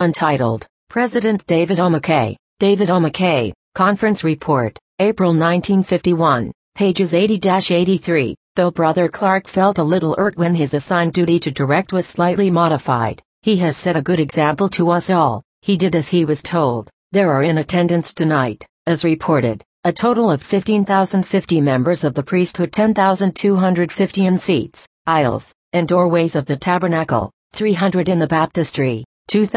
Untitled, President David O. McKay. David O. McKay, Conference Report, April 1951, pages 80-83. Though Brother Clark felt a little irked when his assigned duty to direct was slightly modified, he has set a good example to us all. He did as he was told. There are in attendance tonight, as reported, a total of 15,050 members of the priesthood, 10,250 in seats, aisles, and doorways of the tabernacle, 300 in the baptistry,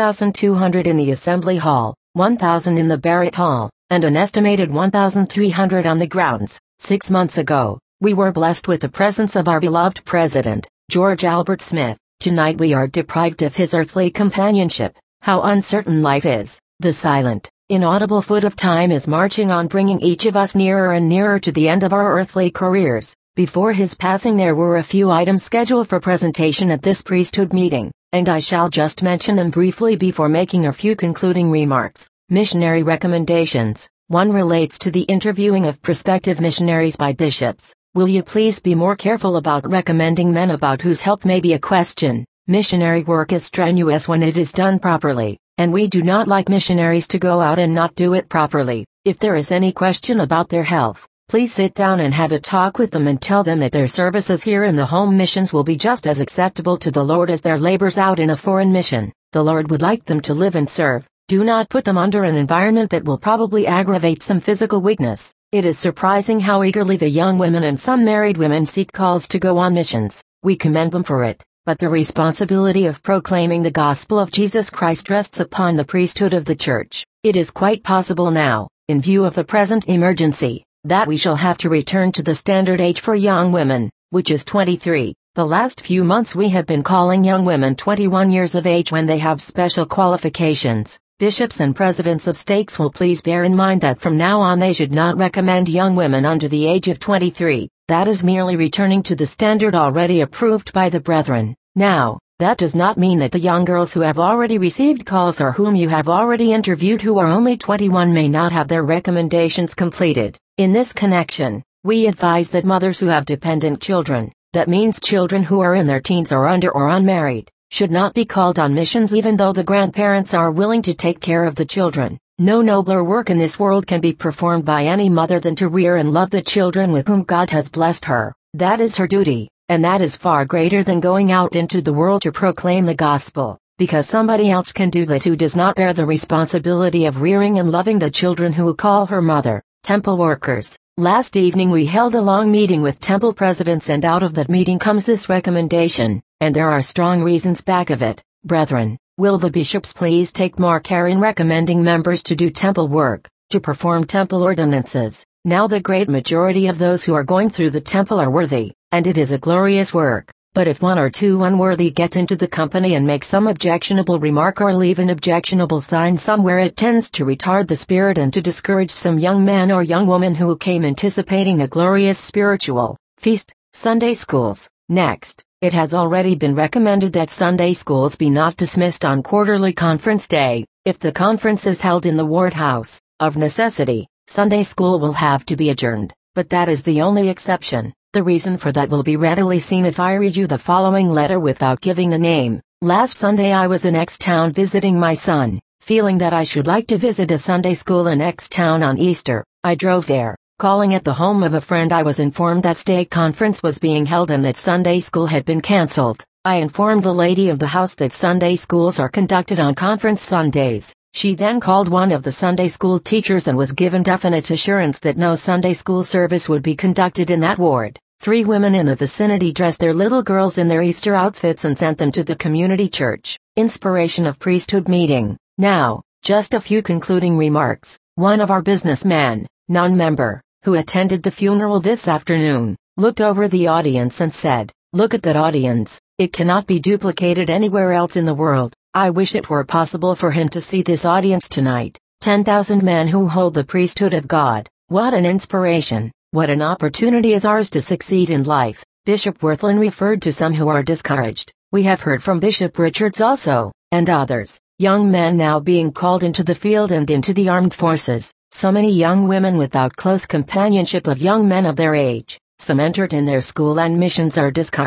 2,200 in the assembly hall, 1,000 in the Barrett hall, and an estimated 1,300 on the grounds. 6 months ago, we were blessed with the presence of our beloved President, George Albert Smith. Tonight we are deprived of his earthly companionship. How uncertain life is. The silent, inaudible foot of time is marching on, bringing each of us nearer and nearer to the end of our earthly careers. Before his passing there were a few items scheduled for presentation at this priesthood meeting, and I shall just mention them briefly before making a few concluding remarks. Missionary recommendations. 1 relates to the interviewing of prospective missionaries by bishops. Will you please be more careful about recommending men about whose health may be a question? Missionary work is strenuous when it is done properly, and we do not like missionaries to go out and not do it properly. If there is any question about their health, please sit down and have a talk with them and tell them that their services here in the home missions will be just as acceptable to the Lord as their labors out in a foreign mission. The Lord would like them to live and serve. Do not put them under an environment that will probably aggravate some physical weakness. It is surprising how eagerly the young women and some married women seek calls to go on missions. We commend them for it. But the responsibility of proclaiming the gospel of Jesus Christ rests upon the priesthood of the church. It is quite possible now, in view of the present emergency, that we shall have to return to the standard age for young women, which is 23. The last few months we have been calling young women 21 years of age when they have special qualifications. Bishops and presidents of stakes will please bear in mind that from now on they should not recommend young women under the age of 23. That is merely returning to the standard already approved by the brethren. Now, that does not mean that the young girls who have already received calls or whom you have already interviewed who are only 21 may not have their recommendations completed. In this connection, we advise that mothers who have dependent children, that means children who are in their teens or under or unmarried, should not be called on missions even though the grandparents are willing to take care of the children. No nobler work in this world can be performed by any mother than to rear and love the children with whom God has blessed her. That is her duty, and that is far greater than going out into the world to proclaim the gospel, because somebody else can do that who does not bear the responsibility of rearing and loving the children who call her mother. Temple workers. Last evening we held a long meeting with temple presidents, and out of that meeting comes this recommendation, and there are strong reasons back of it. Brethren, will the bishops please take more care in recommending members to do temple work, to perform temple ordinances? Now the great majority of those who are going through the temple are worthy, and it is a glorious work. But if 1 or 2 unworthy get into the company and make some objectionable remark or leave an objectionable sign somewhere, it tends to retard the spirit and to discourage some young man or young woman who came anticipating a glorious spiritual feast. Sunday schools. Next, it has already been recommended that Sunday schools be not dismissed on quarterly conference day. If the conference is held in the ward house, of necessity, Sunday school will have to be adjourned, but that is the only exception. The reason for that will be readily seen if I read you the following letter without giving the name. Last Sunday I was in X town visiting my son. Feeling that I should like to visit a Sunday school in X town on Easter, I drove there. Calling at the home of a friend, I was informed that stake conference was being held and that Sunday school had been cancelled. I informed the lady of the house that Sunday schools are conducted on conference Sundays. She then called one of the Sunday school teachers and was given definite assurance that no Sunday school service would be conducted in that ward. 3 women in the vicinity dressed their little girls in their Easter outfits and sent them to the community church. Inspiration of priesthood meeting. Now, just a few concluding remarks. One of our businessmen, non-member, who attended the funeral this afternoon, looked over the audience and said, "Look at that audience, it cannot be duplicated anywhere else in the world." I wish it were possible for him to see this audience tonight. 10,000 men who hold the priesthood of God. What an inspiration. What an opportunity is ours to succeed in life. Bishop Wirthlin referred to some who are discouraged. We have heard from Bishop Richards also, and others. Young men now being called into the field and into the armed forces. So many young women without close companionship of young men of their age. Some entered in their school and missions are discouraged.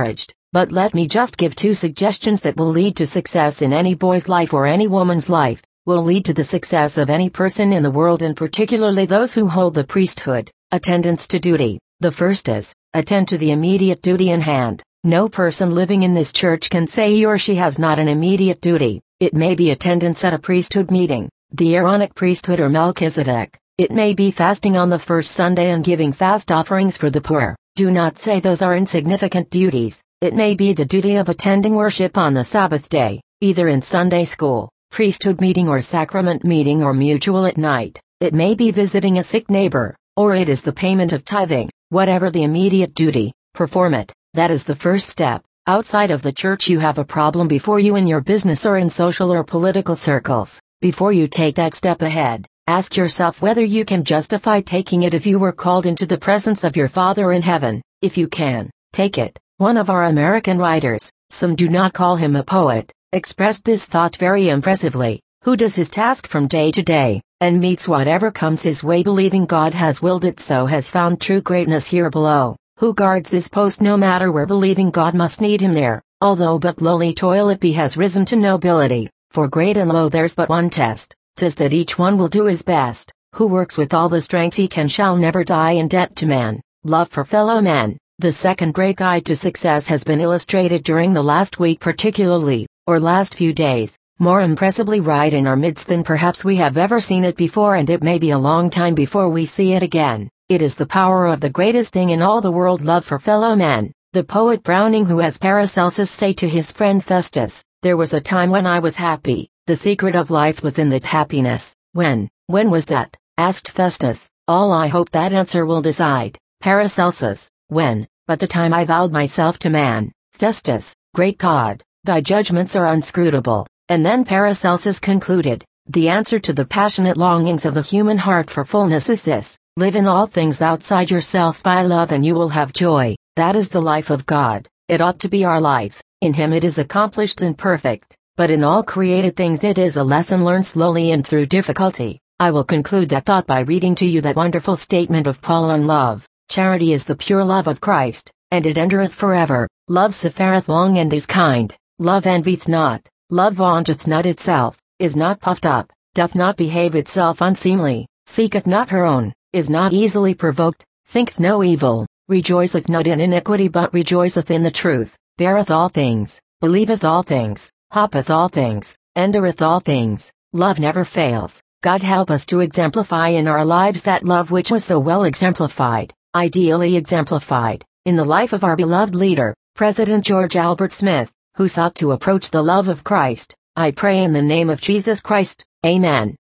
But let me just give 2 suggestions that will lead to success in any boy's life or any woman's life, will lead to the success of any person in the world, and particularly those who hold the priesthood. Attendance to duty. The first is, attend to the immediate duty in hand. No person living in this church can say he or she has not an immediate duty. It may be attendance at a priesthood meeting, the Aaronic priesthood or Melchizedek. It may be fasting on the first Sunday and giving fast offerings for the poor. Do not say those are insignificant duties. It may be the duty of attending worship on the Sabbath day, either in Sunday school, priesthood meeting or sacrament meeting or mutual at night. It may be visiting a sick neighbor, or it is the payment of tithing. Whatever the immediate duty, perform it. That is the first step. Outside of the church you have a problem before you in your business or in social or political circles. Before you take that step ahead, ask yourself whether you can justify taking it if you were called into the presence of your Father in heaven. If you can, take it. One of our American writers, some do not call him a poet, expressed this thought very impressively. Who does his task from day to day, and meets whatever comes his way believing God has willed it so has found true greatness here below. Who guards his post no matter where believing God must need him there, although but lowly toil it be has risen to nobility. For great and low there's but one test, 'tis that each one will do his best. Who works with all the strength he can shall never die in debt to man. Love for fellow men. The second great guide to success has been illustrated during the last week particularly, or last few days, more impressively right in our midst than perhaps we have ever seen it before, and it may be a long time before we see it again. It is the power of the greatest thing in all the world, love for fellow men. The poet Browning, who has Paracelsus say to his friend Festus, "There was a time when I was happy, the secret of life was in that happiness." When was that? Asked Festus. All I hope that answer will decide. Paracelsus, when? But the time I vowed myself to man. Festus, great God, thy judgments are inscrutable. And then Paracelsus concluded, the answer to the passionate longings of the human heart for fullness is this: live in all things outside yourself by love and you will have joy. That is the life of God. It ought to be our life. In Him it is accomplished and perfect, but in all created things it is a lesson learned slowly and through difficulty. I will conclude that thought by reading to you that wonderful statement of Paul on love. Charity is the pure love of Christ, and it endureth forever. Love suffereth long and is kind. Love envieth not. Love vaunteth not itself, is not puffed up, doth not behave itself unseemly, seeketh not her own, is not easily provoked, thinketh no evil, rejoiceth not in iniquity but rejoiceth in the truth, beareth all things, believeth all things, hopeth all things, endureth all things. Love never fails. God help us to exemplify in our lives that love which was so well exemplified, ideally exemplified, in the life of our beloved leader, President George Albert Smith, who sought to approach the love of Christ. I pray in the name of Jesus Christ. Amen.